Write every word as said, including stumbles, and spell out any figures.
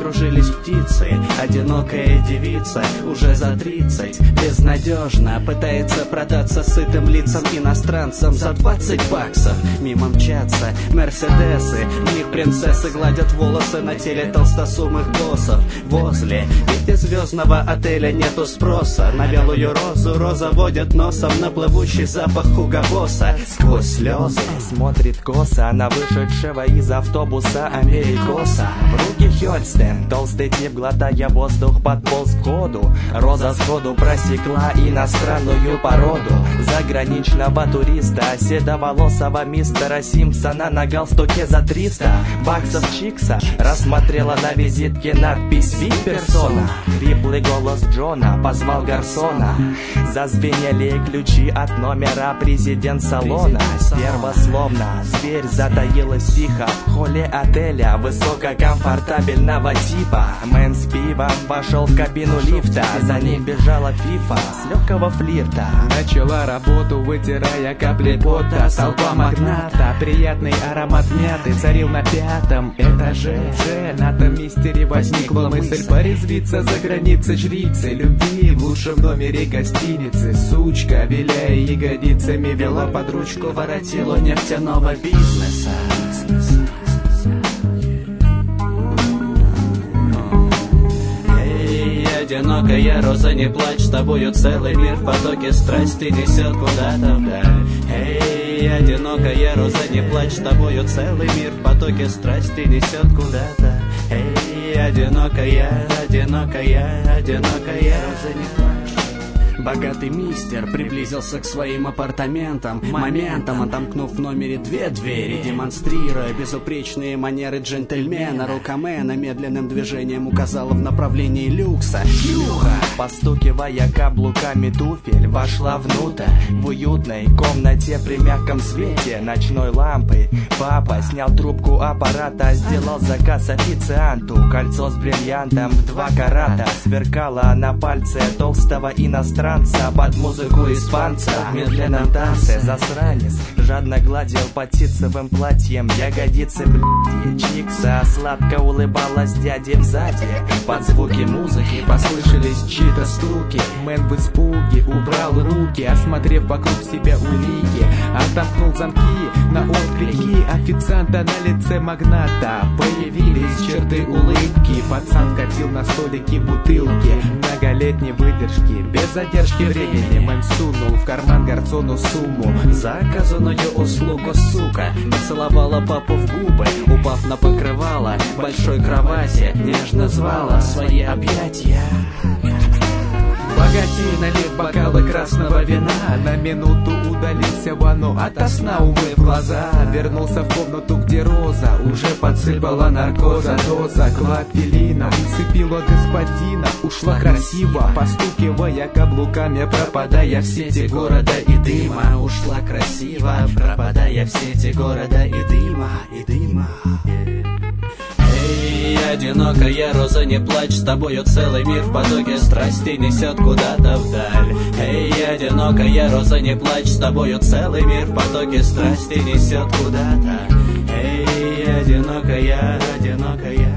закружились птицы. Одинокая девица, уже за тридцать, безнадежно пытается продаться сытым лицам иностранцам за двадцать баксов. Мимо мчатся мерседесы, в них принцессы гладят волосы на теле толстосумых боссов. Возле пятизвездного отеля нету спроса на белую розу, роза водят носом на плывущий запах Хуго Босса. Сквозь слезы смотрит косо на вышедшего из автобуса америкоса. В руки Хёльстен, толстый тип, глотая воздух, подполз к ходу. Роза сходу просекла иностранную породу заграничного туриста, седоволосого мистера Симпсона на галстуке за триста баксов чикса. Рассмотрела на визитке надпись «Вип-персона». Хриплый голос Джона позвал гарсона. Зазвенели ключи от номера, президент салона. Первословно зверь затаилась тихо в холле отеля высококомфортабельного типа. Мэн с пивом вошел в кабину лифта, за ним бежала фифа с легкого флирта. Начала работу, вытирая капли пота с лба магната. Приятный аромат мяты царил на пятом этаже. На том мистере возникла мысль порезвиться за границей жрицы любви в лучшем номере гостиницы. Сучка, виляя ягодицами, вела под ручку воротилу нефтяного бизнеса. Эй, одинокая роза, не плачь, с тобою целый мир в потоке страсти несет куда-то вдаль. Эй, одинокая роза, не плачь, с тобою целый мир в потоке страсти несет куда-то. Эй, одинокая, одинокая, одинокая роза, не плачь. Богатый мистер приблизился к своим апартаментам. Моментом отомкнув в номере две двери, демонстрируя безупречные манеры джентльмена, рукомена медленным движением указала в направлении люкса. Шлюха! Постукивая каблуками туфель, вошла внутрь в уютной комнате при мягком свете ночной лампы. Папа снял трубку аппарата, сделал заказ официанту. Кольцо с бриллиантом в два карата сверкало на пальце толстого иностранца под музыку испанца. В медленном танце засранец жадно гладил по ситцевым платьем ягодицы блядь. Чикса сладко улыбалась дяде сзади. Под звуки музыки послышались чьи-то стуки. Мэн в испуге убрал руки, осмотрев вокруг себя улики. Отомкнул замки на отклики официанта на лице магната. Появились черты улыбки. Пацан катил на столике бутылки многолетней выдержки. Без задержки времени Мэн сунул в карман гарсону сумму за оказанную услугу, сука. Поцеловала папу в губы, упав на покрывало большой кровати, нежно звала свои объятия. Богатей, налив бокалы красного вина, на минуту удалился в ванну ото сна, умыв глаза. Вернулся в комнату, где Роза уже подсыпала наркоза. Доза клофелина усыпила господина. Ушла красиво, постукивая каблуками, пропадая в сети города и дыма. Ушла красиво, пропадая в сети города и дыма, и дыма. Эй, одинокая роза, не плачь, с тобою целый мир в потоке страсти несет куда-то вдаль. Эй, одинокая роза, не плачь, с тобою целый мир в потоке страсти несет куда-то. Эй, одинокая, одинокая.